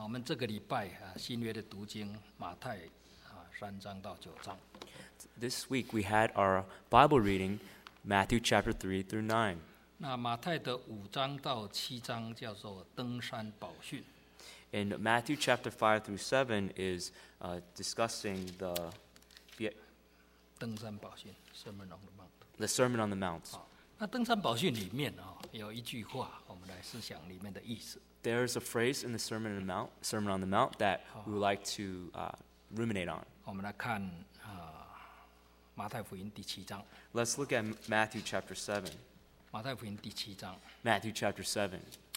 我们这个礼拜新约的读经马太3章到9章。 This week we had our Bible reading, Matthew chapter 3 through 9. 那马太的5章到7章叫做登山宝训。 And Matthew chapter 5 through 7 is discussing the 登山宝训 Sermon on the Mount。 the Sermon on the Mount. 那登山宝训里面有一句话，我们来思想里面的意思。 There's a phrase in the Sermon on the Mount that we would like to ruminate on. 我们来看马太福音第7章。 Let's look at Matthew chapter 7. 马太福音第7章 Matthew chapter 7,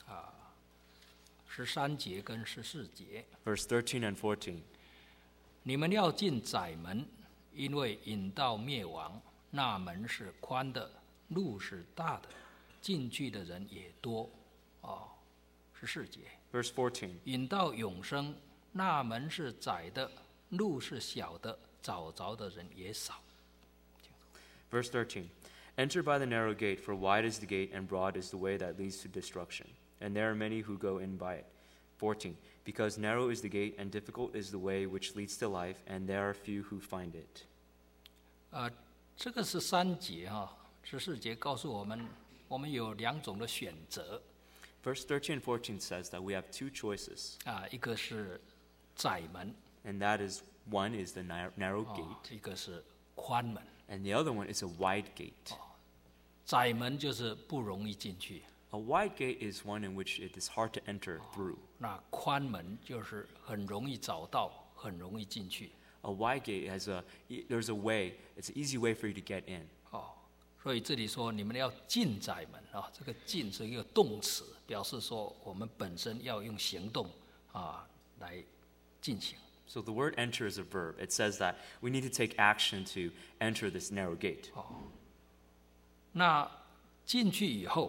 13节跟14节。 verse 13 and 14. 你们要进窄门，因为引到灭亡，那门是宽的，路是大的，进去的人也多。14节。 Verse 14. 引到永生，那门是窄的，路是小的，找着的人也少。 Verse 13. Enter by the narrow gate, for wide is the gate and broad is the way that leads to destruction, and there are many who go in by it. 14. Because narrow is the gate and difficult is the way which leads to life, and there are few who find it. 这个13节14节告诉我们，我们有2种的选择。 Verse 13 and 14 says that we have two choices, 一个是窄门， and that is one is the narrow gate, 一个是宽门。 and the other one is a wide gate. 窄门就是不容易进去， A wide gate is one in which it is hard to enter through. 那宽门就是很容易找到，很容易进去。 A wide gate there's a way, it's an easy way for you to get in. 所以这里说你们要进窄门这个进是一个动词，表示说我们本身要用行动来进行。 So the word enter is a verb. It says that we need to take action to enter this narrow gate. 那进去以后，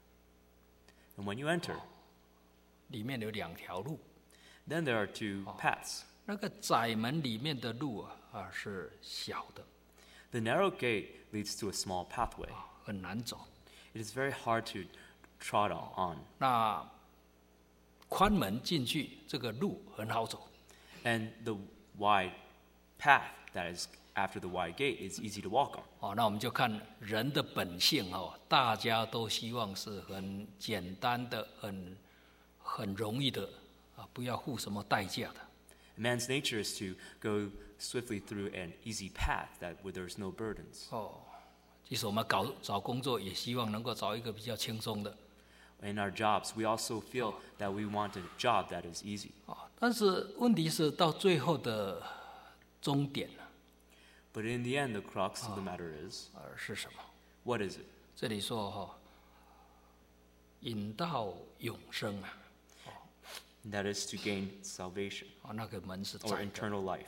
And when you enter, 里面有2条路。 then there are two paths. 那个窄门里面的路是小的， The narrow gate leads to a small pathway. 很难走。 It is very hard to trot on. 那宽门进去，这个路很好走。 And the wide path that is after the wide gate is easy to walk on. 那我们就看人的本性大家都希望是很简单的、很容易的不要付什么代价的。 Man's nature is to go swiftly through an easy path where there's no burdens. 其实我们找工作也希望能够找一个比较轻松的。 In our jobs, we also feel that we want a job that is easy. 但是问题是到最后的终点 But in the end, the crux of the matter is, 是什么？ what is it? 这里说引到永生 And that is to gain salvation 那个门是 or 窄的。 eternal life.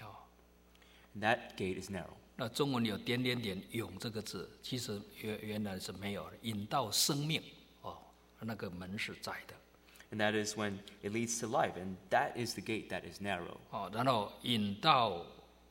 And that gate is narrow. 那中文有点永这个字，其实原来是没有的。引到生命那个门是窄的。 And that is when it leads to life. And that is the gate that is narrow. 然后引到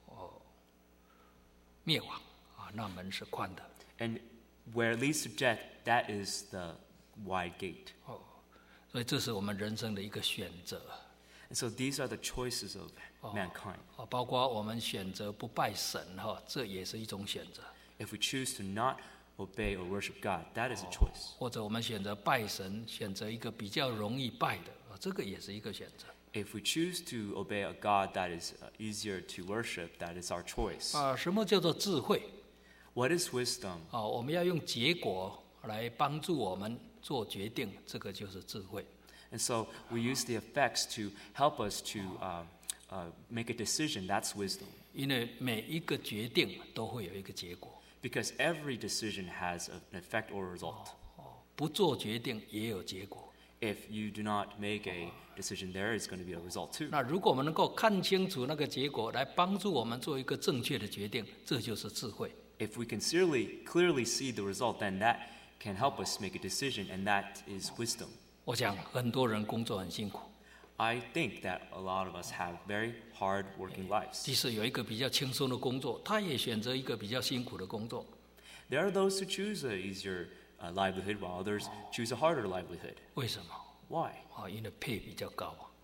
灭亡那门是宽的。 And where it leads to death, that is the wide gate. 所以这是我们人生的一个选择。 And so these are the choices of mankind. 包括我们选择不拜神这也是一种选择。 If we choose to not obey or worship God, that is a choice. 或者我们选择拜神，选择一个比较容易拜的这个也是一个选择。 If we choose to obey a God that is easier to worship, that is our choice. 什么叫做智慧？ What is wisdom? 我们要用结果来帮助我们做决定，这个就是智慧。 And so we use the effects to help us to make a decision. That's wisdom. 因为每一个决定都会有一个结果， Because every decision has an effect or a result. 不做决定也有结果。 If you do not make a decision, there is going to be a result too. 那如果我们能够看清楚那个结果，来帮助我们做一个正确的决定，这就是智慧。 If we can clearly see the result, then that can help us make a decision, and that is wisdom. 我想很多人工作很辛苦， I think that a lot of us have very hard working lives. 即使有一个比较轻松的工作，他也选择一个比较辛苦的工作。 There are those who choose an easier livelihood, while others choose a harder livelihood. 为什么？ Why? 因为配比较高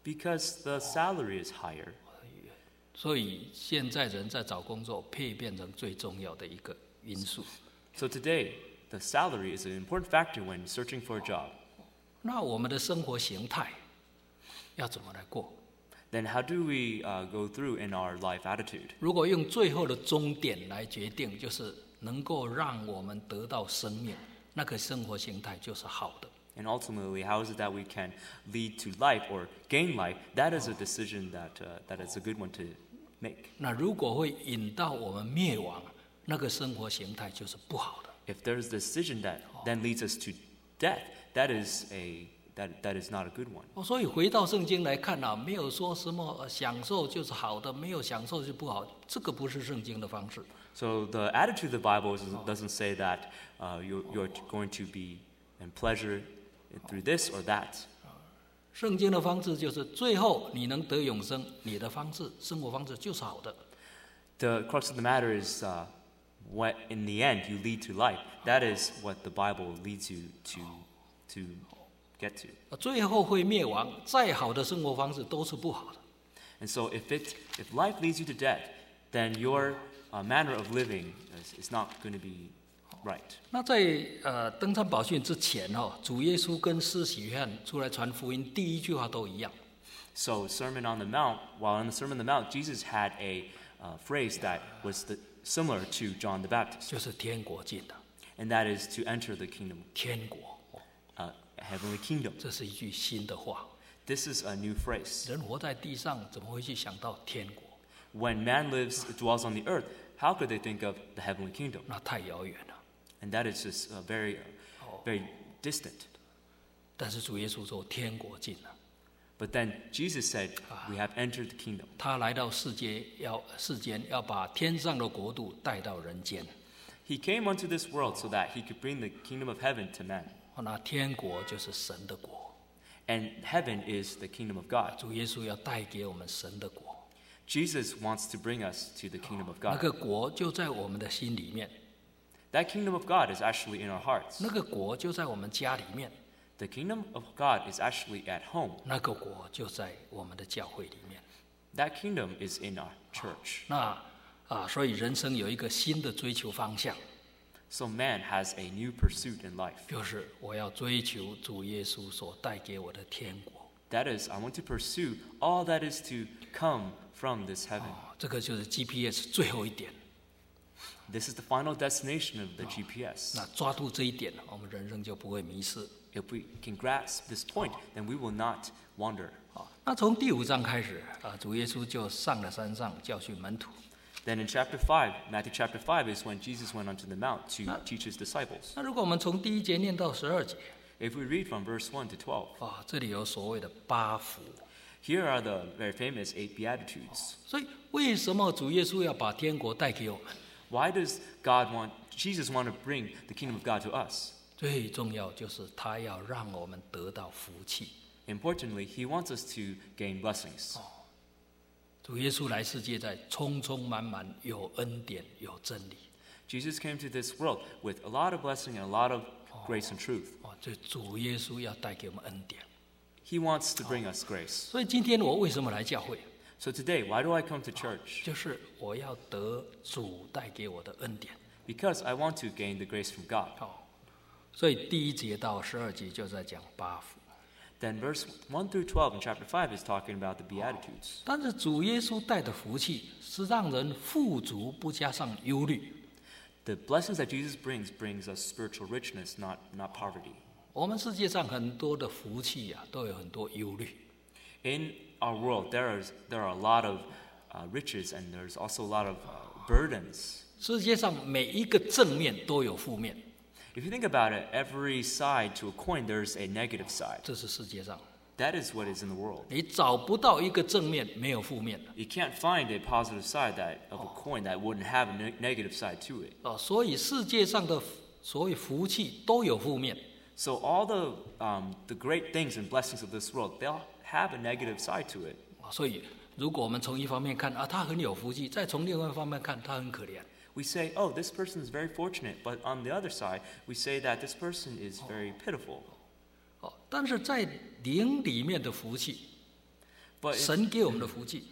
Because the salary is higher. 所以现在人在找工作，配变成最重要的一个因素。 So today, the salary is an important factor when searching for a job. 那我们的生活形态要怎么来过？ Then how do we go through in our life attitude? 如果用最后的终点来决定，就是能够让我们得到生命，那个生活形态就是好的。 And ultimately, how is it that we can lead to life or gain life? That is a decision that is a good one to make. 那如果会引到我们灭亡，那个生活形态就是不好的。 If there's a decision that then leads us to death, that is not a good one. 所以回到圣经来看啊，没有说什么享受就是好的，没有享受就不好，这个不是圣经的方式。 So the attitude of the Bible doesn't say that you're going to be in pleasure through this or that. 圣经的方式就是最后你能得永生，你的方式生活方式就是好的。 The crux of the matter is what in the end you lead to life. That is what the Bible leads you to get to. 最后会灭亡，再好的生活方式都是不好的。 And so if life leads you to death, then your manner of living is not going to be right. 那在登山宝训之前主耶稣跟施洗约翰出来传福音，第一句话都一样。 So Sermon on the Mount, while in the Sermon on the Mount, Jesus had a phrase that was similar to John the Baptist, 就是天国近了， and that is to enter the kingdom, 天国， heavenly kingdom. 这是一句新的话。 This is a new phrase. 人活在地上，怎么会去想到天国？ When man dwells on the earth, how could they think of the heavenly kingdom? 那太遥远了。 And that is just very distant. 但是主耶稣说天国近了， But then Jesus said, we have entered the kingdom. 他来到世间要把天上的国度带到人间。 He came unto this world so that he could bring the kingdom of heaven to man. 那天国就是神的国， And heaven is the kingdom of God. 主耶稣要带给我们神的国， Jesus wants to bring us to the kingdom of 那 God. 个国就在我们的心里面， That kingdom of God is actually in our hearts. 那个国就在我们家里面， The kingdom of God is actually at home. 那个国就在我们的教会里面。 That kingdom is in our church. 那所以人生有一个新的追求方向， So man has a new pursuit in life. 就是我要追求主耶稣所带给我的天国。 That is, I want to pursue all that is to come from this heaven. 这个就是 GPS 最后一点。 This is the final destination of the GPS. 那抓住这一点，我们人生就不会迷失。 If we can grasp this point, then we will not wander. 那从第5章开始主耶稣就上了山上教训门徒。 Then in chapter 5, Matthew chapter 5 is when Jesus went onto the mount to teach his disciples. 那如果我们从第1节念到12节， If we read from verse 1 to 12, 这里有所谓的8福。 here are the very famous 8 Beatitudes. 所以为什么主耶稣要把天国带给我们？ Why does Jesus want to bring the kingdom of God to us? 最重要就是他要让我们得到福气。 Importantly, he wants us to gain blessings. 主耶稣来世界在充充满满，有恩典，有真理。 Jesus came to this world with a lot of blessing and a lot of grace and truth. 所以主耶稣要带给我们恩典。 He wants to bring us grace. 所以今天我为什么来教会？ So today, why do I come to church? 就是我要得主带给我的恩典。 Because I want to gain the grace from God. 所以第1节到12节就在讲8福。 Then verse 1 through 12 in chapter 5 is talking about the Beatitudes. 但是主耶稣带的福气是让人富足，不加上忧虑。 The blessings that Jesus brings us spiritual richness, not poverty. 我们世界上很多的福气都有很多忧虑。 In our world, there are a lot of riches and there's also a lot of burdens. 世界上每一个正面都有负面， If you think about it, every side to a coin, there's a negative side. 这是世界上。 That is what is in the world. 你找不到一个正面没有负面的。 You can't find a positive side of a coin that wouldn't have a negative side to it. 所以世界上的所谓福气都有负面。 So all the great things and blessings of this world, they'll have a negative side to it. 所以如果我们从一方面看他很有福气，再从另外一方面看他很可怜。 We say, oh, this person is very fortunate, but on the other side, we say that this person is very pitiful. 但是在灵里面的福气， But 神给我们的福气，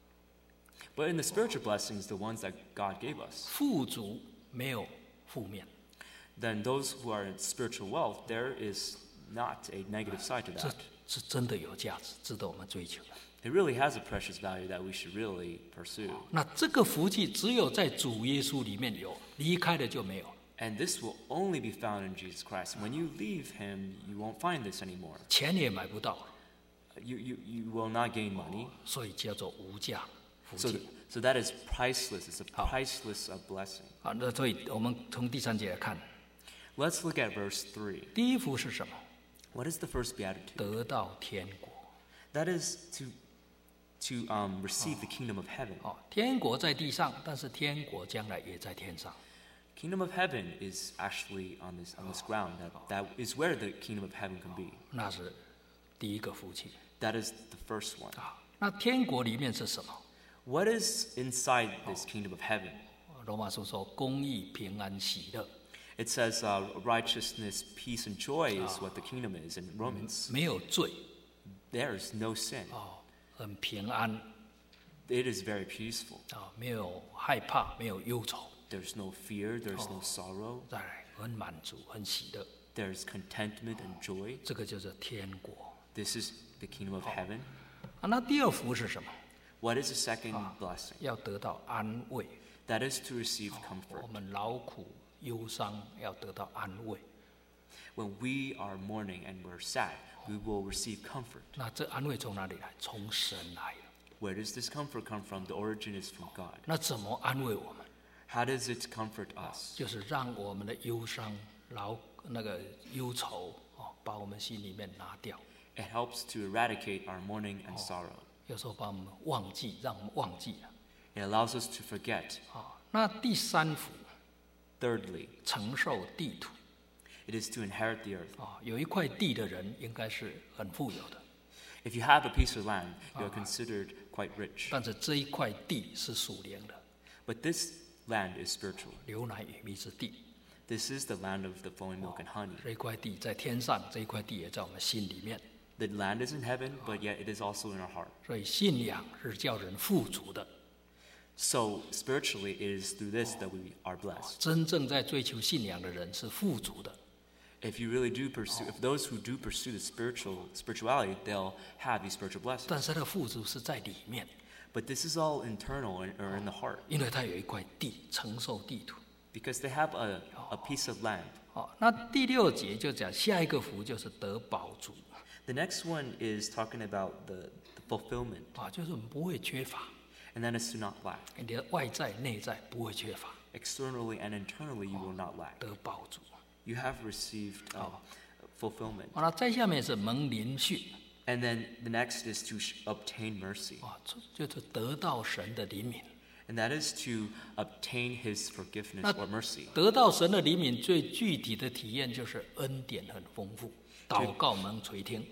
in the spiritual blessings, the ones that God gave us, 富足没有负面， then those who are in spiritual wealth, there is not a negative side to 这 that. 是真的有价值，值得我们追求。 It really has a precious value that we should really pursue. 那这个福气只有在主耶稣里面有，离开了就没有。 And this will only be found in Jesus Christ. When you leave him, you won't find this anymore. 钱也买不到， You will not gain money. 所以叫做无价福 So, 气。 so that is priceless. It's a 好。 priceless blessing. 好，那所以我们从第3节来看， Let's look at verse 3. 第一福是什么？ What is the first beatitude? 得到天国。 That is to receive the kingdom of heaven. 哦，天国在地上，但是天国将来也在天上。 Kingdom of heaven is actually on this ground. That is where the kingdom of heaven can be. 那是第一个福气 That is the first one. 啊。那天国里面是什么？ What is inside this kingdom of heaven? 罗马书说，公义、平安、喜乐， It says righteousness, peace, and joy is what the kingdom is in Romans. 没有罪 There is no sin. 哦，很平安 It is very peaceful. 啊，没有害怕，没有忧愁， There's no fear. There's no sorrow. 再来很满足，很喜乐， There's contentment and joy. 这个就是天国 This is the kingdom of heaven. 啊。那第二福是什么？ What is the second blessing? 要得到安慰。 That is to receive 我 comfort. 们劳苦忧伤要得到安慰。 When we are mourning and we're sad, we will receive comfort. 那这安慰从哪里来？从神来的。 Where does this comfort come from? The origin is from God. 那怎么安慰我们？ How does it comfort us? 就是让我们的忧伤、那个忧愁哦，把我们心里面拿掉。 It helps to eradicate our mourning and sorrow. 有时候把我们忘记，让我们忘记了 It allows us to forget. 啊。那第三福， Thirdly, 承受地土 it is to inherit the earth. 啊。有一块地的人应该是很富有的， If you have a piece of land, you are considered quite rich. 但是这一块地是属灵的， But this land is spiritual. 流奶与蜜之地。 This is the land of the flowing milk and honey. 这一块地在天上，这一块地也在我们心里面。 The land is in heaven, but yet it is also in our heart. 所以信仰是叫人富足的。 So spiritually, it is through this that we are blessed. 真正在追求信仰的人是富足的。 If you really do pursue, if those who do pursue the spirituality, they'll have these spiritual 但 blessings. 是他的富足是在里面， But this is all internal or in the heart 因为他有一块地承受地土。 because they have a piece of land. 好，那第6节就讲下一个福就是得饱足 The next one is talking about the fulfillment, 啊，就是我们不会缺乏， and that is to not lack. 你的外在内在不会缺乏， Externally and internally, you will not lack. 得饱足。 You have received fulfillment. 好了，再下面是蒙怜恤 And then the next is to obtain mercy, 啊，这就是得到神的怜悯。 and that is to obtain His forgiveness 那 or mercy. 得到神的怜悯最具体的体验就是恩典很丰富，祷告蒙垂听。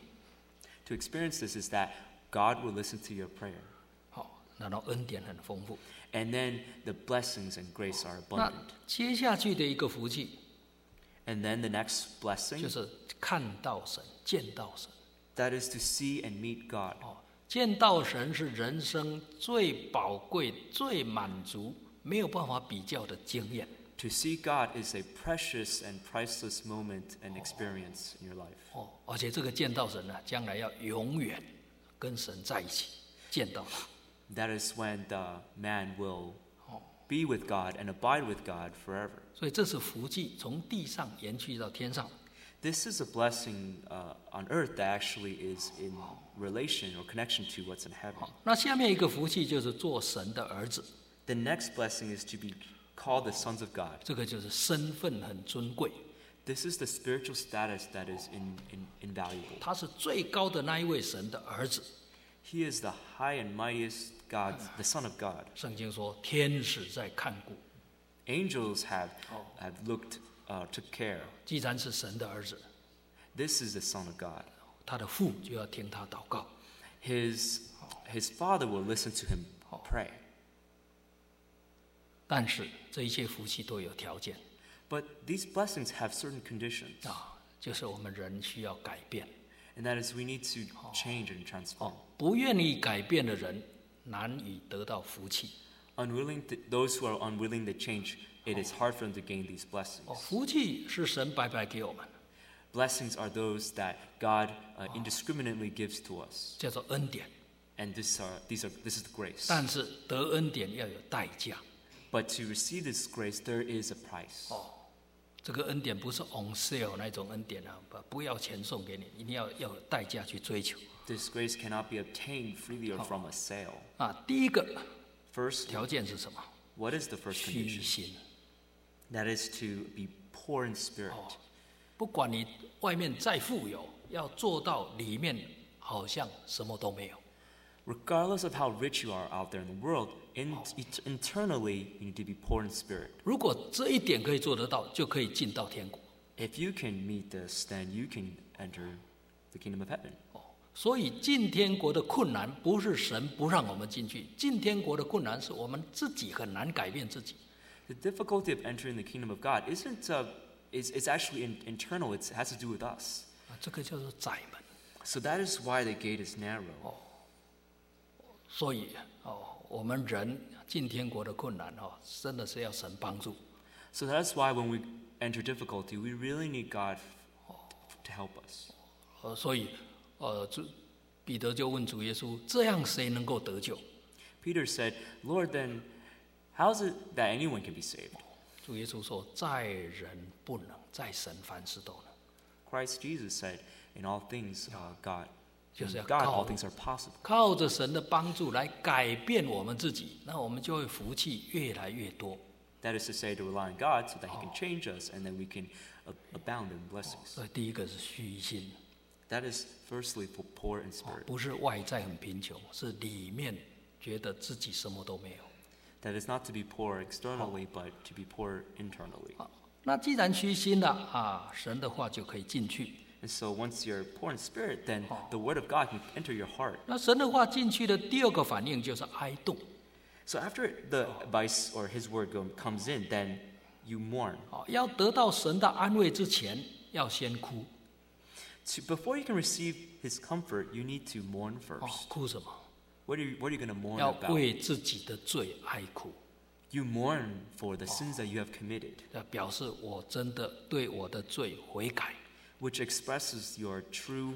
To experience this is that God will listen to your prayer, 好，然后恩典很丰富。 and then the blessings and grace are 那 abundant. 接下去的一个福气 And then the next 就 blessing, 是看到神、见到神。 that is to see and meet God. 哦，见到神是人生最宝贵、最满足、没有办法比较的经验。 To see God is a precious and priceless moment and experience in your life. 哦，而且这个见到神呢，将来要永远跟神在一起，见到他。 That is when the man will be with God and abide with God forever. 所以这是福气，从地上延续到天上。 This is a blessing on earth that actually is in relation or connection to what's in heaven. 好，那下面一个福气就是做神的儿子， The next blessing is to be called the sons of God. 这个就是身份很尊贵， This is the spiritual status that is invaluable. 他是最高的那一位神的儿子。 He is the high and mightiest God, the Son of God. 圣经说，天使在看顾。 Angels have looked, took care. 既然是神的儿子， This is the Son of God. 他的父就要听他祷告。 His Father will listen to him pray. 但是这一切福气都有条件 But these blessings have certain conditions. 啊，就是我们人需要改变， And that is we need to change and transform. 不愿意改变的人，难以得到福气。 Those who are unwilling to change, it is hard for them to gain these blessings. 福气是神白白给我们， Blessings are those that God indiscriminately gives to us. 叫做恩典。 And this is the grace. 但是得恩典要有代价。 But to receive this grace, there is a price. 这个恩典不是 on sale 那种恩典啊，不要钱送给你，一定要有代价去追求。 This grace cannot be obtained freely or from a sale. 第一个 First, 条件是什么？ what is the first 虚 condition? 心。 That is to be poor in spirit. 不管你外面再富有，要做到里面好像什么都没有。 Regardless of how rich you are out there in the world, internally you need to be poor in spirit. 如果这一点可以做得到，就可以进到天国。 If you can meet this, then you can enter the kingdom of heaven. 所以进天国的困难不是神不让我们进去，进天国的困难是我们自己很难改变自己。 The difficulty of entering the kingdom of God it's actually internal. It has to do with us. 这个叫做窄门。 So that is why the gate is narrow. 所以我们人进天国的困难真的是要神帮助。 So that's why when we enter difficulty, we really need God to help us. 所以彼得就问主耶稣：这样谁能够得救？ Peter said, Lord, then how is it that anyone can be saved? 主耶稣说：在人不能，在神凡事都能。 Christ Jesus said, in all things, God, 就是要 in God, 靠 all things are possible. 靠着神的帮助来改变我们自己，那我们就会福气越来越多。 That is to say, to rely on God so that He can change us and then we can abound in blessings. 所以第一个是虚心， That is firstly for poor in spirit. 不是外在很贫穷，是里面觉得自己什么都没有。 That is not to be poor externally, but to be poor internally. 那既然虚心了神的话就可以进去。 And so once you're poor in spirit, then the word of God can enter your heart. 那神的话进去的第二个反应就是哀痛。 So after the advice or His word comes in, then you mourn. 要得到神的安慰之前，要先哭。 Before you can receive His comfort, you need to mourn first. 哭什么？ What are you going to mourn 要 about? 为自己的罪哀哭， You mourn for the sins that you have committed, 要表示我真的对我的罪悔改。 which expresses your true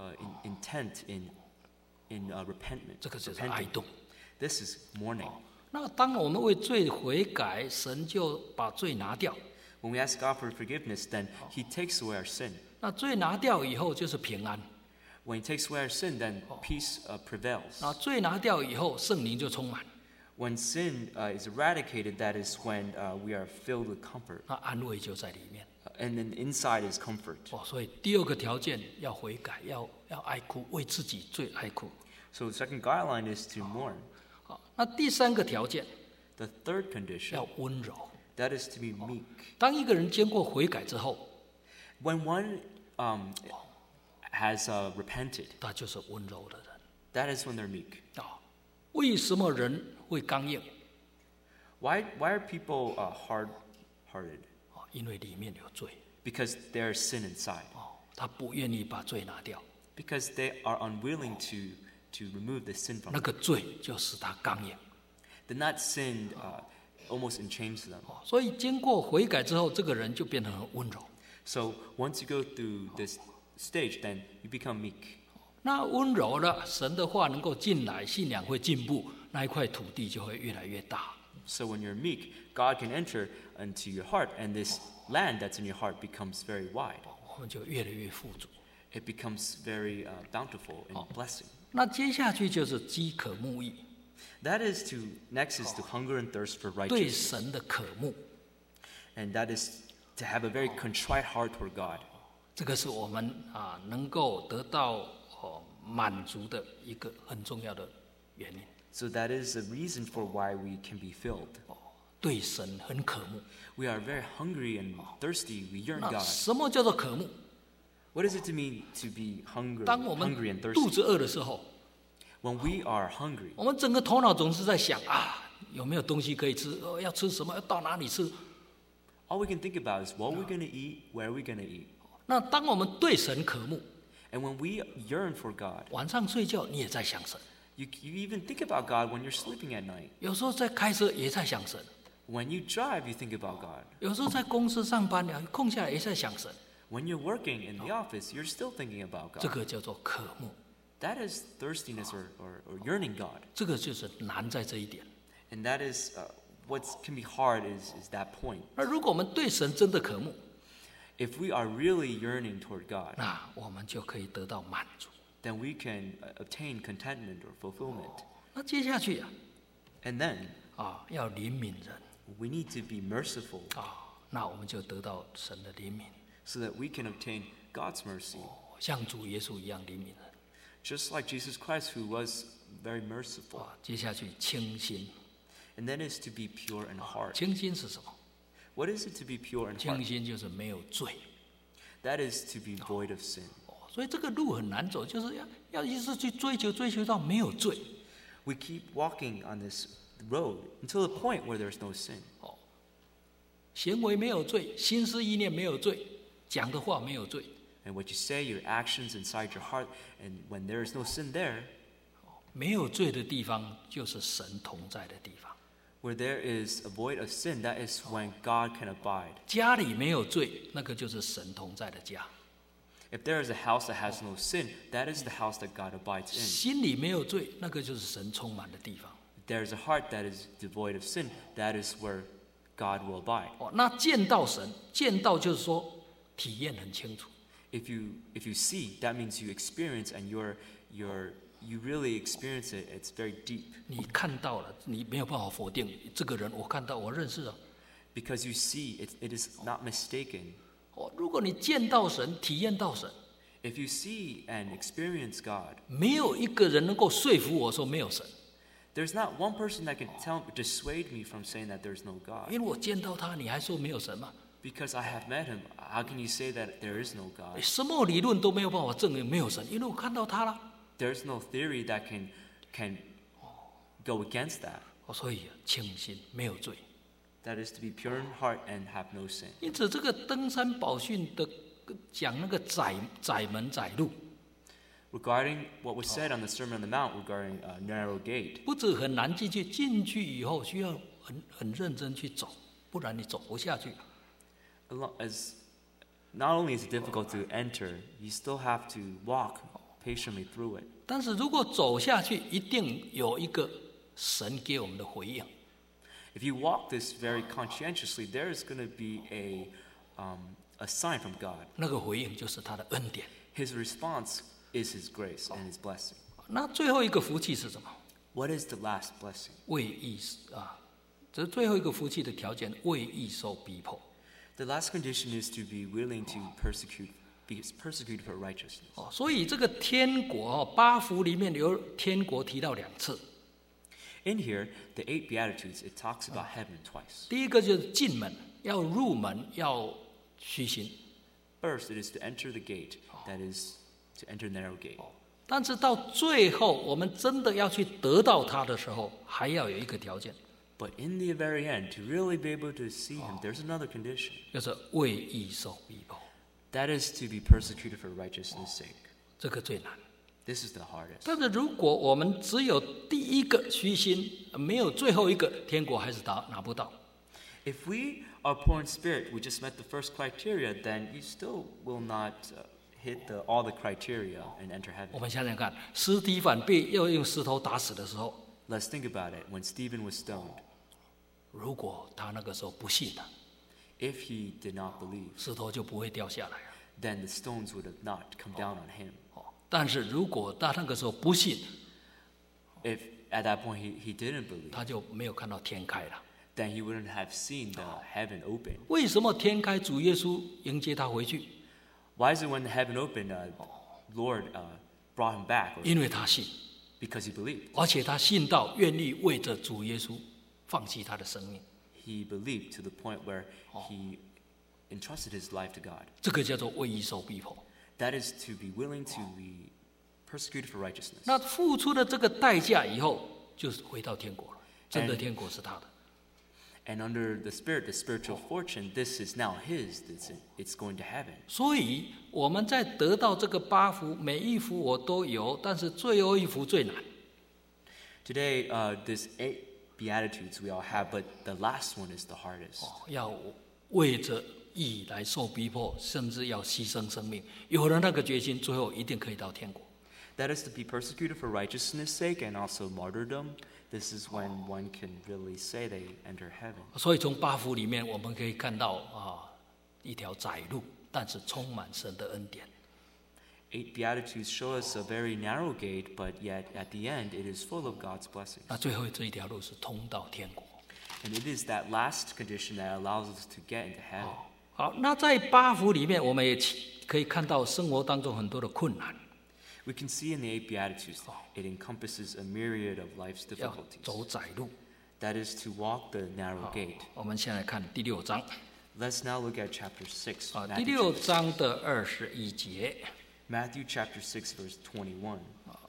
intent in repentance. 这个就是哀痛。 This is mourning. 那当我们为罪悔改，神就把罪拿掉。 When we ask God for forgiveness, then He takes away our sin. 那罪拿掉以后就是平安。 When He takes away our sin, then peace prevails. 那罪拿掉以后，圣灵就充满， When sin is eradicated, that is when we are filled with comfort. 那安慰就在里面。 And then inside is comfort. 所以第二个条件要悔改，要哀哭，为自己罪哀哭。 So the second guideline is to mourn. 那第三个条件 The third condition, 要温柔。 that is to be meek. 当一个人经过悔改之后， When one has repented, 他就是温柔的人。 that is when they're meek. 为什么人会刚硬？ Why are people hard-hearted? 因为里面有罪。 Because there's sin inside. 他不愿意把罪拿掉， Because they are unwilling to remove the sin from 那 them. 个罪就使他刚硬。 Then that sin almost enchains them. 所以经过悔改之后，这个人就变得很温柔。 So once you go through this stage, then you become meek. 那温柔了，神的话能够进来，信仰会进步，那一块土地就会越来越大。 So when you're meek, God can enter into your heart, and this land that's in your heart becomes very wide. 我们就越来越富足。 It becomes very bountiful in blessing. 那接下去就是饥渴慕义， That is next is to hunger and thirst for 对 righteousness. 神的渴慕， And that is to have a very contrite heart toward God. 这个是我们能够得到满足的一个很重要的原因。 So that is the reason for why we can be filled. 对神很渴慕。 We are very hungry and thirsty. We yearn 那 God. 什么叫做渴慕？ What does it mean to be 当我们 hungry and 肚 thirsty? 子饿的时候， When we are hungry, 我们整个头脑总是在想有没有东西可以吃，要吃什么，要到哪里吃。 all we can think about is what we're going to eat, where are we going to eat. 那当我们对神渴慕， And when we yearn for God, 晚上睡觉你也在想神， you even think about God when you're sleeping at night. 有时候在开车也在想神， When you drive, you think about God. 有时候在公司上班了，空下来也在想神， When you're working in the office, you're still thinking about 这 God. 个叫做渴慕， That is thirstiness or yearning God. 这个就是难在这一点。 And that is what can be hard is that point. 那如果我们对神真的渴慕， If we are really yearning toward God, 那我们就可以得到满足。 then we can obtain contentment or fulfillment. 那接下去 And then 要怜悯人 we need to be merciful 那我们就得到神的怜悯， so that we can obtain God's mercy. 像主耶稣一样怜悯人。 Just like Jesus Christ, who was very merciful. 接下去清心， And then is to be pure in heart. 清心是什么？ What is it to be pure in 清 heart? 心就是没有罪。 That is to be void of sin. 所以这个路很难走，就是要一直去追求到没有罪。 We keep walking on this road until the point where there's no sin. 行为没有罪，心思意念没有罪，讲的话没有罪。 And what you say, your actions inside your heart, and when there is no sin there, 没有罪的地方就是神同在的地方。 where there is a void of sin, that is when God can abide. 家里没有罪，那个就是神同在的家。 If there is a house that has no sin, that is the house that God abides in. 心里没有罪，那个就是神充满的地方。 If there is a heart that is devoid of sin, that is where God will abide. 那见到神，见到就是说体验很清楚。 If you see, that means you experience, and you really experience it. It's very deep 你看到了，你没有办法否定这个人，我看到，我认识了。 because you see it is not mistaken. 如果你见到神，体验到神， If you see and experience God, 没有一个人能够说服我说没有神， there's not one person that can dissuade me from saying that there's no God. 因为我见到他，你还说没有神吗？ Because I have met him, how can you say that there is no God? 什么理论都没有办法证明没有神，因为我看到他了。 There's no theory that can go against that. 所以清心没有罪。 That is to be pure in heart and have no sin. 因此，这个登山宝训的讲那个窄门窄路， Regarding what was said on the Sermon on the Mount regarding narrow gate, 不止很难进去，进去以后需要很认真去走，不然你走不下去。 as not only is it difficult to enter, you still have to walk patiently through it. 但是如果走下去，一定有一个神给我们的回应。 If you walk this very conscientiously, there is going to be a sign from God. 那个回应就是他的恩典。 His response is His grace and His blessing. 那最后一个福气是什么？ What is the last blessing? 为义这是最后一个福气的条件，为义受逼迫。 The last condition is to be willing to be persecuted for righteousness. 所以这个天国八福里面有天国提到2次。 In here, the 8 Beatitudes, it talks about heaven twice. 第一个就是进门，要入门，要虚心。 First, it is to enter the gate, that is to enter the narrow gate. 但是到最后，我们真的要去得到它的时候，还要有一个条件， But in the very end, to really be able to see Him, there's another condition. 就是为义受逼迫。 That is to be persecuted for righteousness' sake. 这个最难。 This is the hardest. 但是如果我们只有第一个虚心，没有最后一个，天国还是拿不到。 If we are poor in spirit, we just met the first criteria, then you still will not hit all the criteria and enter 我 heaven. 们想想看，司提反被要用石头打死的时候， Let's think about it. When Stephen was stoned, 如果他那个时候不信了， if he did not believe, 石头就不会掉下来了。 then the stones would have not come down on him. 但是如果他那个时候不信， If at that point he didn't believe, 他就没有看到天开了。 then he wouldn't have seen the heaven open. 为什么天开，主耶稣迎接他回去？ Why is it when the heaven opened, Lord brought him back? 因为他信， Because he believed. 而且他信到愿意为着主耶稣放弃他的生命。 He believed to the point where he entrusted his life to God. 这个叫做为义受逼迫。 That is to be willing to be persecuted for righteousness. 那付出了这个代价以后，就是回到天国了。真的天国是他的。 And under the Spirit, the spiritual fortune, this is now his. It's going to heaven. 所以我们在得到这个8福，每一福我都有，但是最后一福最难。 Today, this 8 Beatitudes we all have, but the last one is the hardest. 要为着义来受逼迫，甚至要牺牲生命。有了那个决心，最后一定可以到天国。 That is to be persecuted for righteousness' sake and also martyrdom. This is when one can really say they enter heaven. 所以从8福里面，我们可以看到一条窄路，但是充满神的恩典。 8 Beatitudes show us a very narrow gate, but yet at the end it is full of God's blessings. 那最后这一条路是通到天国。 And it is that last condition that allows us to get into heaven. 好，那在8福里面，我们也可以看到生活当中很多的困难。 We can see in the 8 Beatitudes, it encompasses a myriad of life's 要 difficulties. 走窄路。 That is to walk the narrow gate. 我们先来看第6章 Let's now look at chapter 6. 第 Matthew 6章的21节 chapter 6, verse 21.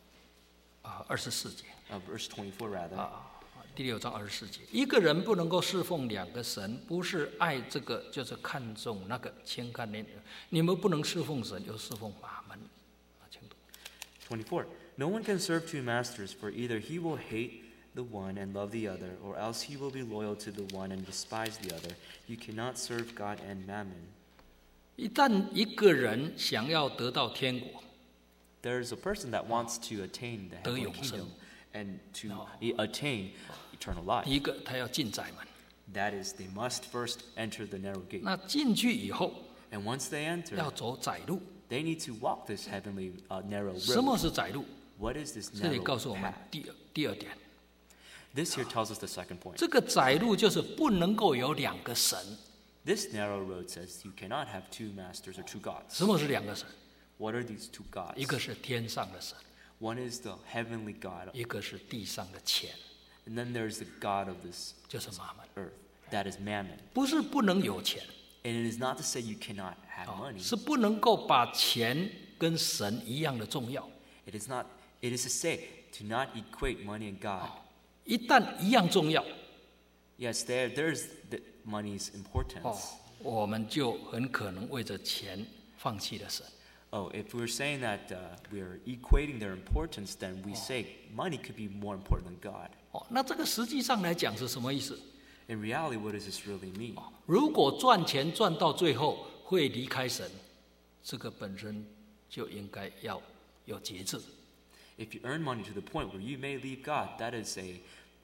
24节 Verse 24, rather. 第6章24节，一个人不能够侍奉2个神，不是爱这个就是看重那个，轻看那个。你们不能侍奉神，又侍奉马门。请读。 24. No one can serve 2 masters, for either he will hate the one and love the other, or else he will be loyal to the one and despise the other. You cannot serve God and mammon. 一旦一个人想要得到天国， There is a person that wants to attain the 得 heavenly 永生。 kingdom and to attain eternal life. 第一个他要进窄门。 That is, they must first enter the narrow gate. 那进去以后 And once they enter, 要走窄路。 they need to walk this heavenly narrow 什么 road. 是窄路？ What is this 这里 narrow 告诉我们 path? 第二点， This here tells us the second point. 这个窄路就是不能够有2个神。 This narrow road says you cannot have 2 masters or 2 gods. 什么是2个神？ What are these 2 gods? 一个是天上的神， One is the heavenly God, 一个是地上的钱， and then there's the God of this 就是马门。 earth. That is mammon. 不是不能有钱， And it is not to say you cannot have money. 是不能够把钱跟神一样的重要。 It is not. It is to say to not equate money and God. 一旦一样重要， Yes, there's the money's importance. 我们就很可能为着钱放弃了神。 Oh, if we're saying that we're equating their importance, then we say money could be more important than God. 那这个实际上来讲是什么意思？ In reality, what does this really mean? 如果赚钱赚到最后会离开神，这个本身就应该要有节制。 If you earn money to the point where you may leave God, that is a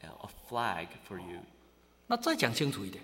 flag for you. 那再讲清楚一点，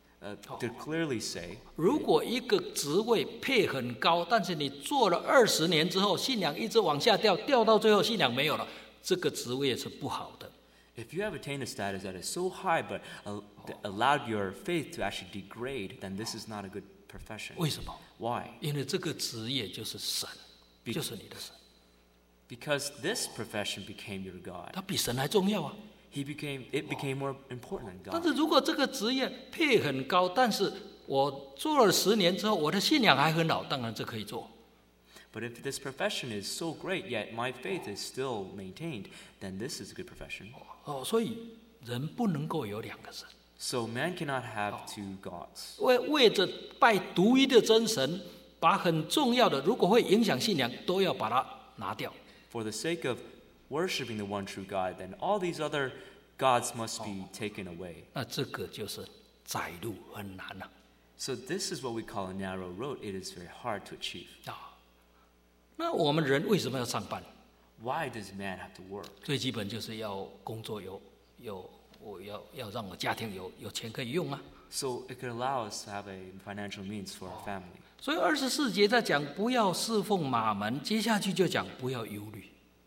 To clearly say, 如果一个职位配很高，但是你做了20年之后，信仰一直往下掉，掉到最后信仰没有了，这个职位是不好的。 if you have attained a status that is so high but allowed your faith to actually degrade, then this is not a good profession. 为什么？ Why? 因为这个职业就是神，就是你的神， Because this profession became your God. 它比神还重要啊。 It became more important than 但 God. 是如果这个职业配很高，但是我做了10年之后，我的信仰还很好，当然这可以做。 But if this profession is so great, yet my faith is still maintained, then this is a good profession. 所以人不能够有2个神， So man cannot have 2 gods. 为着拜独一的真神，把很重要的，如果会影响信仰，都要把它拿掉。 For the sake of worshiping the one true God, then all these other gods must be taken away. 那这个就是窄路，很难啊。 So this is what we call a narrow road. It is very hard to achieve. 那我们人为什么要上班？ Why does man have to work? 最基本就是要工作要让我家庭有钱可以用啊。 So it could allow us to have a financial means for our family. 所以24节在讲不要侍奉马门，接下去就讲不要忧虑。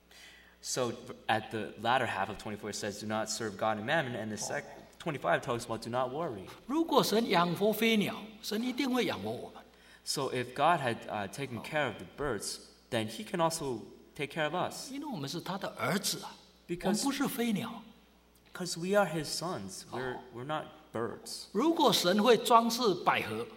So at the latter half of 24 it says, do not serve God and mammon, and the 25 talks about do not worry. 如果神养活飞鸟，神一定会养活我们。 So if God had taken care of the birds, then he can also take care of us. 因为我们是他的儿子啊， Because- 我们不是飞鸟。 Because we are his sons. We're not birds. 如果神会装饰百合，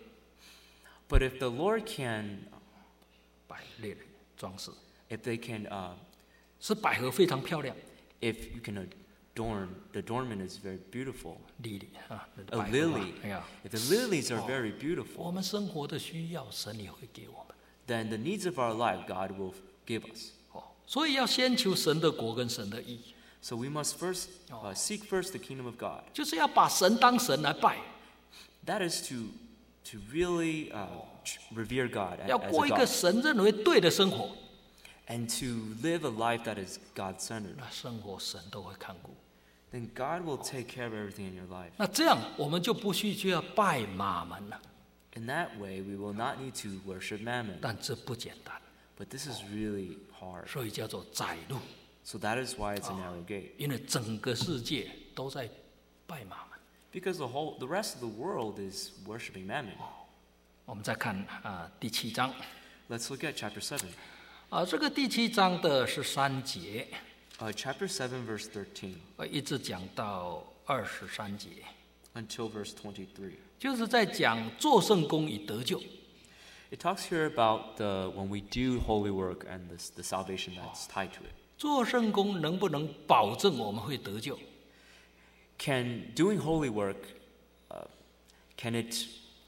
But if the Lord can, 百列装饰， if they can, 使百合非常漂亮。 if you can adornment is very beautiful. 莉莉啊，那个 A 百合花 lily. 哎呀， If the lilies are very 我 beautiful, 们生活的需要，神也会给我们。 then the needs of our life God will give us. 所以要先求神的国跟神的义， So we must first seek first the kingdom of God. 就是要把神当神来拜， That is to really revere God 要 as 过 a 一个 God, 神认为对的生活， and to live a life that is God-centered. 那生活神都会看顾。 Then God will take care of everything in your life. 那这样我们就不需要拜马门了， In that way, we will not need to worship mammon. 但这不简单， But this is really hard. 所以叫做窄路， So that is why it's a narrow gate. 因为整个世界都在拜马门。 Because the rest of the world is worshiping mammon. 我们再看第7章 Let's look at chapter 7. 这个第7章的13节， Chapter 7, verse 13, 一直讲到23节， until verse 23. 就是在讲做圣工与得救。 It talks here about when we do holy work and the salvation that's tied to it. 做圣工能不能保证我们会得救？ Can doing holy work, can it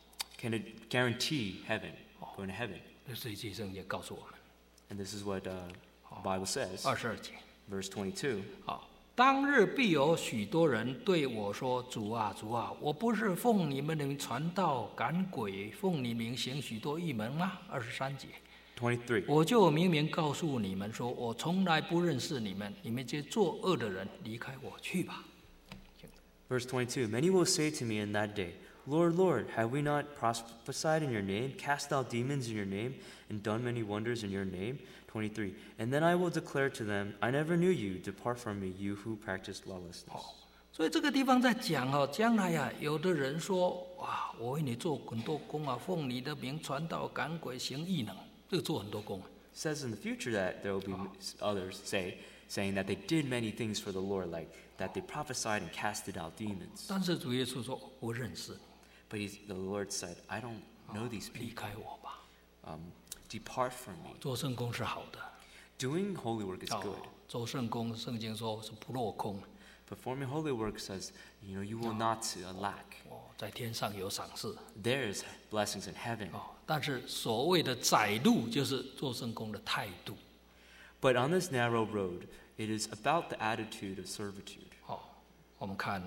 guarantee heaven, going to heaven? 这节圣经告诉我们 And this is what the Bible says, ，22节。 verse 22. 当日必有许多人对我说：“主啊，主啊，我不是奉你们的名传道、赶鬼，奉你名行许多异门吗？”23节， 23. 我就明明告诉你们说，我从来不认识你们，你们这些作恶的人，离开我去吧。 Verse 22. Many will say to me in that day, Lord, Lord, have we not prophesied in your name, cast out demons in your name, and done many wonders in your name? 23. And then I will declare to them, I never knew you. Depart from me, you who practice lawlessness. 所以这个地方在讲将来有的人说：“哇，我为你做很多工啊，奉你的名传道、赶鬼、行异能，这个做很多工。” It says in the future that there will be others saying that they did many things for the Lord, like that they prophesied and casted out demons. 但是主耶稣说：“我认识你， But the Lord said, I don't know these 离 people. 开我吧。 Depart from me. ” 做圣工是好的， Doing holy work is good. 做圣工，圣经说是不落空。 Performing holy work says, you will not lack. 在天上有赏赐。 There is blessings in heaven. 但是所谓的窄路，就是做圣工的态度。 But on this narrow road, it is about the attitude of servitude. 我们看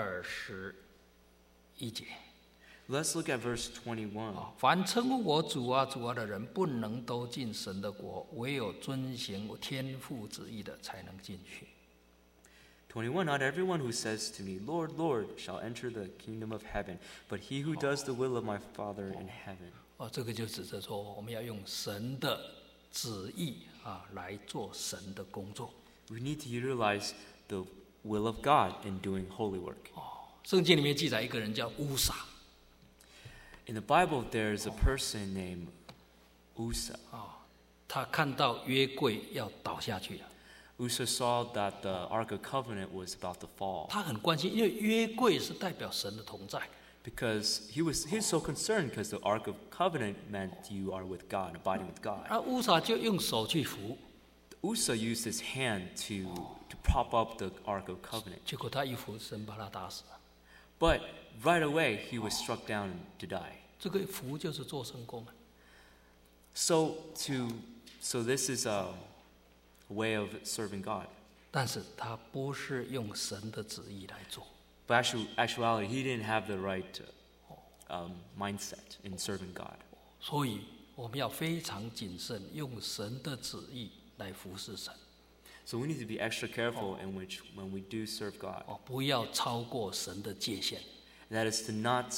21节。 Let's look at verse 21. 凡称呼我主啊主啊的人，不能都进神的国，唯有遵行天父旨意的，才能进去。 21. Not everyone who says to me, Lord, Lord, shall enter the kingdom of heaven, but he who does the will of my Father in heaven. 这个就指着说，我们要用神的旨意来做神的工作。 We need to utilize the will of God in doing holy work. 圣经里面记载一个人叫乌撒， In the Bible, there is a person named Uzzah. 他看到约柜要倒下去了， Uzzah saw that the Ark of Covenant was about to fall 他很关心，因为约柜是代表神的同在。 because he's so concerned because the Ark of Covenant meant you are with God, abiding with God. 乌撒就用手去扶， Uzzah used his hand to prop up the Ark of Covenant. 结果他一扶，神把他打死了。 But right away, he was struck down to die. 这个扶就是做圣工。 So this is a way of serving God. 但是他不是用神的旨意来做。 But actuality, he didn't have the right mindset in serving God. 所以我们要非常谨慎，用神的旨意来服侍神。 So we need to be extra careful in which when we do serve God. 不要超过神的界限。 That is to not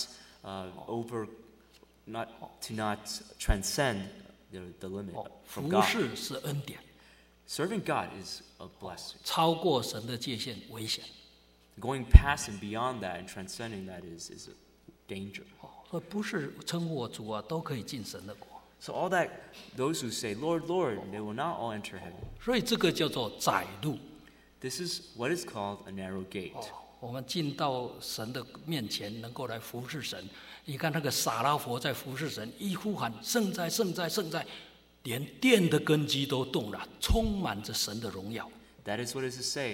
transcend the limit 服 from God. 侍是恩典， Serving God is a blessing. 超过神的界限危险。 Going past and beyond that and transcending that is a danger. 所以不是称呼我主啊，都可以进神的国。 So all that, those who say, Lord, Lord, they will not all enter heaven. 所以这个叫做窄路。 This is what is called a narrow gate. 我们进到神的面前，能够来服侍神。你看那个撒拉佛在服侍神，一呼喊圣哉圣哉圣哉，连殿的根基都动了，充满着神的荣耀。 That is what it is to say.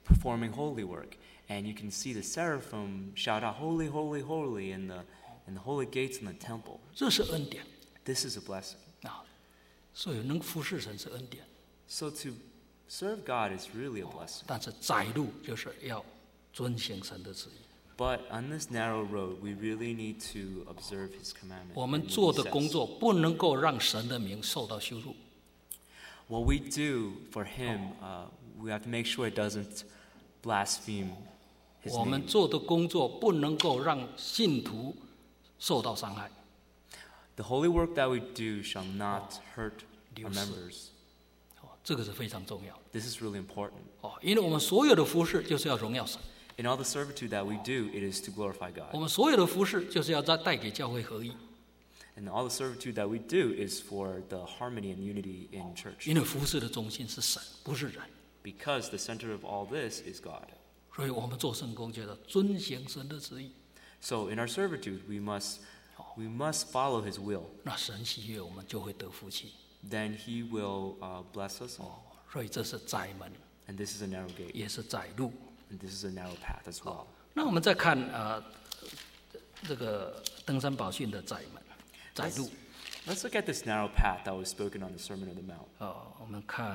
performing holy work. And you can see the seraphim shout out, "Holy, holy, holy," in the holy gates in the temple. 这是恩典 This is a blessing. 啊，所以能服侍神是恩典， So to serve God is really a blessing. 但是窄路就是要遵行神的旨意。 But on this narrow road, we really need to observe His commandment. 我们 and what 做 He 的 says. 工作不能够让神的名受到羞辱。 What we do for Him, we have to make sure it doesn't blaspheme His 我们 name. 做的工作不能够让信徒受到伤害。 The holy work that we do shall not hurt our 流失。 members. 哦，这个是非常重要的 This is really important. 哦，因为我们所有的服饰就是要荣耀神， In all the servitude that we do, it is to glorify 我 God. 们所有的服饰就是要带给教会合一， And all the servitude that we do is for the harmony and unity in church. 因为服饰的中心是神，不是人。 Because the center of all this is God. 所以我们做圣工就要遵行神的旨意， So in our servitude, we must follow His will. 那神喜悦我们就会得福气。 Then He will bless us all. 哦，所以这是窄门， And this is a narrow gate. 也是窄路。 And this is a narrow path as well. 那我们再看这个登山宝训的窄门、窄路。 Let's look at this narrow path that was spoken on the Sermon on the Mount. 我们看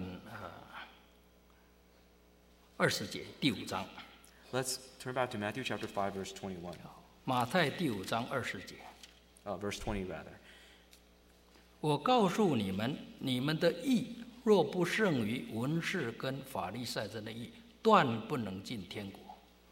20节第5章， Let's turn back to Matthew chapter 5, verse 21. 马太第5章20节。 Verse 20, rather. 我告诉你们，你们的义若不胜于文士跟法利赛人的义，断不能进天国。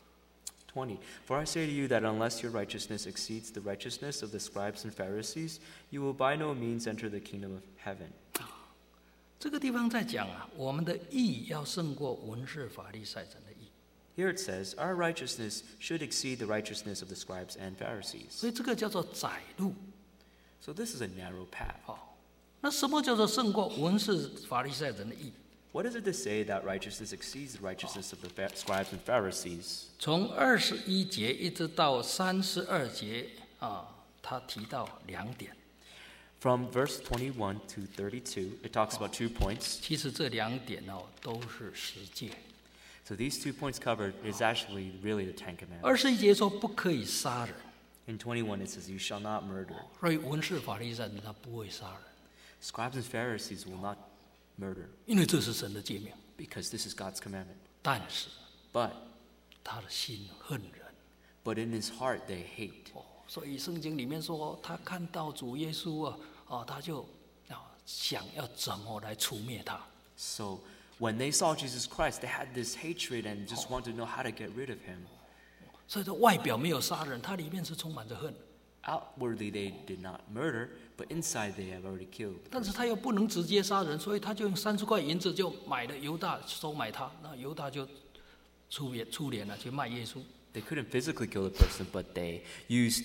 20. For I say to you that unless your righteousness exceeds the righteousness of the scribes and Pharisees, you will by no means enter the kingdom of heaven. 这个地方在讲我们的义要胜过文士法利赛人的义， Here it says, our righteousness should exceed the righteousness of the scribes and Pharisees. 所以这个叫做窄路。 So this is a narrow path. 那什么叫做胜过文士法利赛人的义？ What is it to say that righteousness exceeds the righteousness of the scribes and Pharisees? 从21节一直到32节他提到2点。 From verse 21 to 32, it talks about 2 points. 其实这2点都是十诫。 So these 2 points covered is actually really the Ten Commandments. 21节说不可以殺人， In 21, it says, you shall not murder. 所以文士法利赛人他不会杀人， Scribes and Pharisees will not murder 因为这是神的诫命。 because this is God's commandment. 但是 But 他的心恨人， in his heart they hate. 所以圣经里面说他看到主耶稣他就想要怎么来除灭他。 So when they saw Jesus Christ, they had this hatred and just wanted to know how to get rid of him. 所以说外表没有杀人，他里面是充满着恨， Outwardly they did not murder, but inside they have already killed. 但是他又不能直接杀人，所以他就用30块银子就买了犹大，收买他，那犹大就出脸了，去卖耶稣。 They couldn't physically kill the person, but they used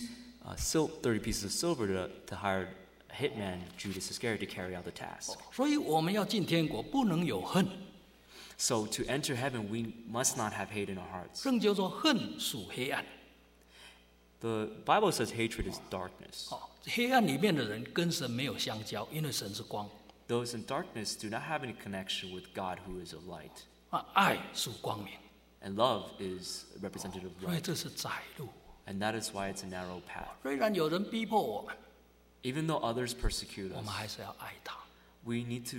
30 pieces of silver to hire a hitman, Judas Iscariot, to carry out the task. 所以我们要进天国，不能有恨。 So to enter heaven, we must not have hate in our hearts. 圣经说恨属黑暗， The Bible says hatred is darkness. 黑暗里面的人跟神没有相交，因为神是光。 Those in darkness do not have any connection with God who is of light. 爱属光明， And love is representative of 所以 light. 这是窄路。 And that is why it's a narrow path. 虽然有人逼迫我们， Even though others persecute 我们 us, 还是要爱他， we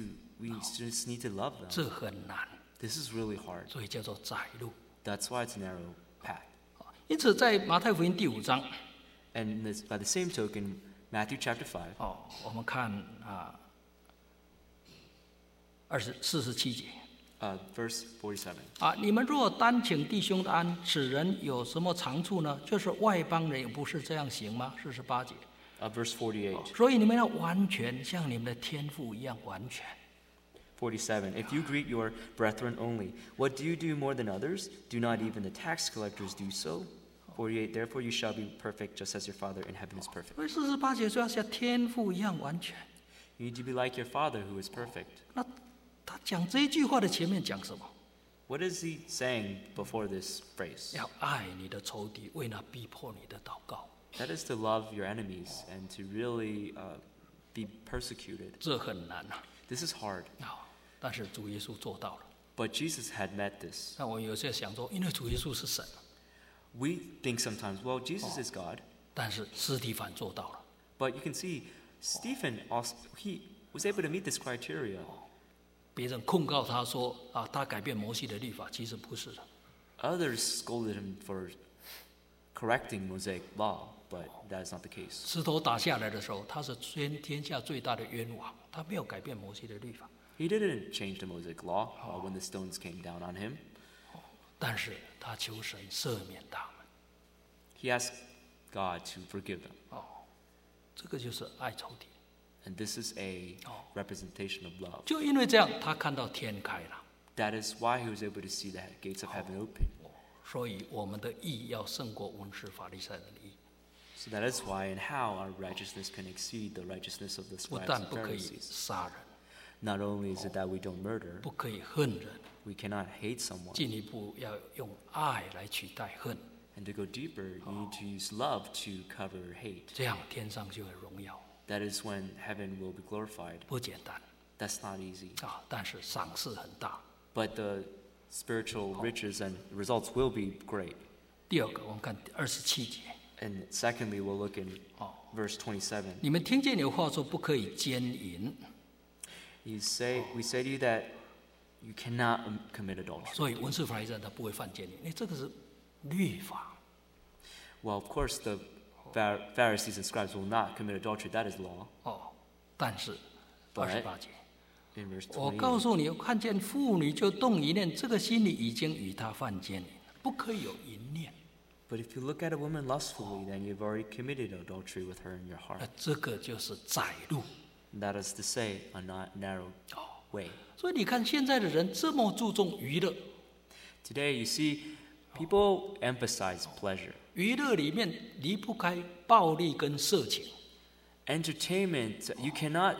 just need to love them. 这很难， This is really hard. 所以叫做窄路。 That's why it's a narrow path. 因此，在马太福音第5章， And by the same token, Matthew chapter 5, 我们看47节。 verse 47. 你们若单请弟兄的安，此人有什么长处呢？就是外邦人也不是这样行吗？48节。 Verse 48. 所以你们要完全，像你们的天父一样完全。 47. If you greet your brethren only, what do you do more than others? Do not even the tax collectors do so? 48. Therefore you shall be perfect, just as your Father in heaven is perfect. 所以48节说要像天父一样完全。 You need to be like your Father who is perfect. 那他讲这句话的前面讲什么？ What is he saying before this phrase? 要爱你的仇敌，为那逼迫你的祷告。 That is to love your enemies and to really be persecuted. 这很难 This is hard, 但是主耶稣做到了。 But Jesus had met this. 那我有些想说，因为主耶稣是神， We think sometimes, well, Jesus is God. 但是司提反做到了。 But you can see Stephen also, he was able to meet this criteria. 别人控告他说啊，他改变摩西的律法，其实不是的。 Others scolded him for correcting Mosaic law, but that is not the case. 石头打下来的时候，他是全天下最大的冤枉，他没有改变摩西的律法， He didn't change the Mosaic law when the stones came down on him. 但是他求神赦免他们。 He asked God to forgive them. 这个就是爱仇敌。 And this is a representation of love. 就因为这样，他看到天开了， That is why he was able to see the gates of heaven open. 所以我们的义要胜过文士法利赛人的义。 So that is why and how our righteousness can exceed the righteousness of the 不 scribes 但 and 不可以 Pharisees. 杀人， Not only is it that we don't murder, 不可以恨人， we cannot hate someone. 进一步要用爱来取代恨， And to go deeper, you need to use love to cover hate. 这样天上就有荣耀。 That is when heaven will be glorified. 不简单 That's not easy. 啊，但是赏赐很大。 But the spiritual riches and results will be great. 第二个，我们看27节， And secondly, we'll look in verse 27. 你们听见有话说不可以奸淫， We say to you that you cannot commit adultery. 所以文士法利赛人他不会犯奸淫，这个是律法。 Well, of course, the Pharisees and scribes will not commit adultery. That is law. 但是 But 28节， In verse 我告 28, 诉你，看见妇女就动淫念，这个心里已经与她犯奸淫了，不可以有淫念。 but if you look at a woman lustfully, then you've already committed adultery with her in your heart. 这个就是窄路。 That is to say, a narrow way. 所以你看，现在的人这么注重娱乐， Today, you see, people emphasize pleasure. 娱乐里面离不开暴力跟色情。 Entertainment, you cannot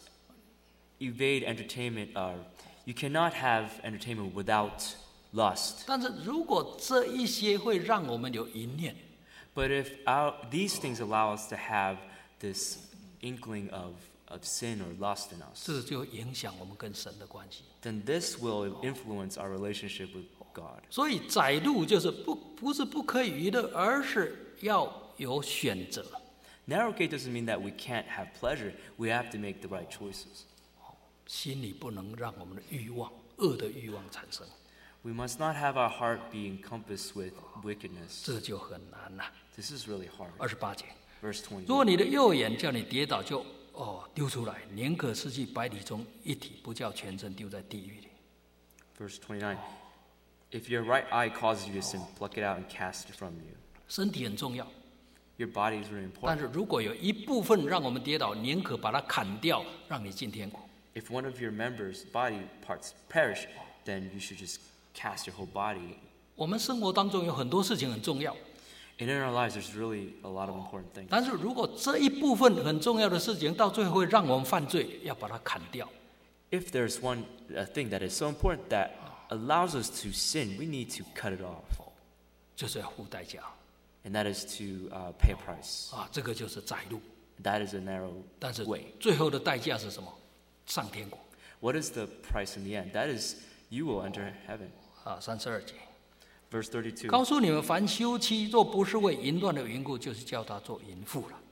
evade entertainment, you cannot have entertainment without lust. 但是如果这一些会让我们有淫念， But if these things allow us to have this inkling of sin or lust in us, 这就影响我们跟神的关系。 then this will influence our relationship with God. 所以窄路就是不是不可以娱乐，而是要有选择。 Narrow gate doesn't mean that we can't have pleasure. We have to make the right choices. 心里不能让我们的欲望、恶的欲望产生， We must not have our heart be encompassed with wickedness. 这就很难了。 This is really hard. 28节， Verse 20. 如果你的右眼叫你跌倒，就丢出来，宁可失去百里中一体，不叫全身丢在地狱里。 Verse 29. If your right eye causes you to sin, pluck it out and cast it from you. 身体很重要， Your body is very 但 important. 是如果有一部分让我们跌倒，宁可把它砍掉，让你进天国。 If one of your members, body parts perish, then you should just cast your whole body. 我们生活当中有很多事情很重要， And in our lives, there's really a lot of important things. 但是如果这一部分很重要的事情到最后会让我们犯罪，要把它砍掉。 If there's one thing that is so important that allows us to sin, we need to cut it off. 就是要付代价 And that is to pay a price. 啊，这个就是窄路。 That is a narrow 但是 way. 最后的代价是什么？上天国 What is the price in the end? That is, you will enter heaven. 啊，32节。 Verse 32. 告诉你们，凡休妻若不是为淫乱的缘故，就是叫他做淫妇了。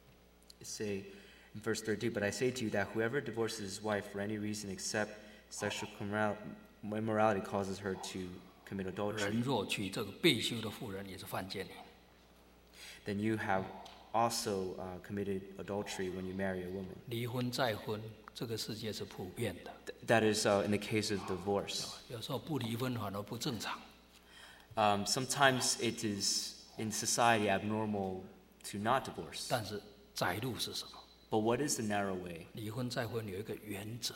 Say in verse 32, but I say to you that whoever divorces his wife for any reason except sexual immorality causes her to commit 人 adultery, 若娶这个被休的妇人，也是犯奸淫。 then you have also committed adultery when you marry a woman. 离婚再婚，这个世界是普遍的， That is in the case of divorce. 有时候不离婚反而不正常。 Sometimes it is in society abnormal to not divorce. 但是窄路是什么？ But what is the narrow way? 离婚再婚有一个原则，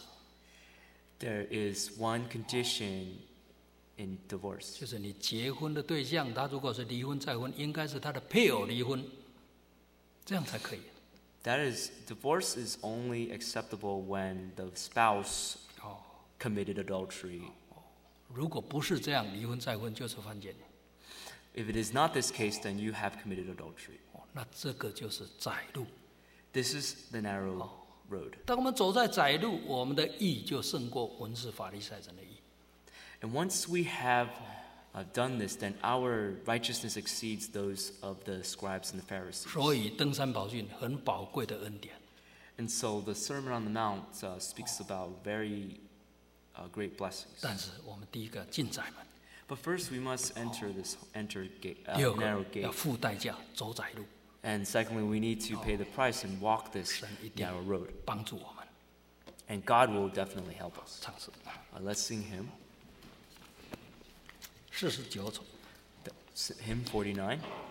There is one condition in divorce. 就是你结婚的对象，他如果是离婚再婚，应该是他的配偶离婚，这样才可以。 That is, divorce is only acceptable when the spouse committed adultery. 如果不是这样，离婚再婚就是犯奸淫。 If it is not this case, then you have committed adultery. 那这个就是窄路。 This is the narrow road. 当我们走在窄路，我们的义就胜过文士法利赛人的义。 And once we have done this, then our righteousness exceeds those of the scribes and the Pharisees. 所以登山宝训很宝贵的恩典。 And so the Sermon on the Mount speaks about very great blessings. 但是我们第一个进窄门， But first, we must enter gate, 第二 narrow 个要 gate. 付代价走窄路， And secondly, we need to pay the price and walk this 神一定 narrow road. 帮助我们。 And God will definitely help us. 唱诗 Let's sing hymn. 49首。 Hymn 49.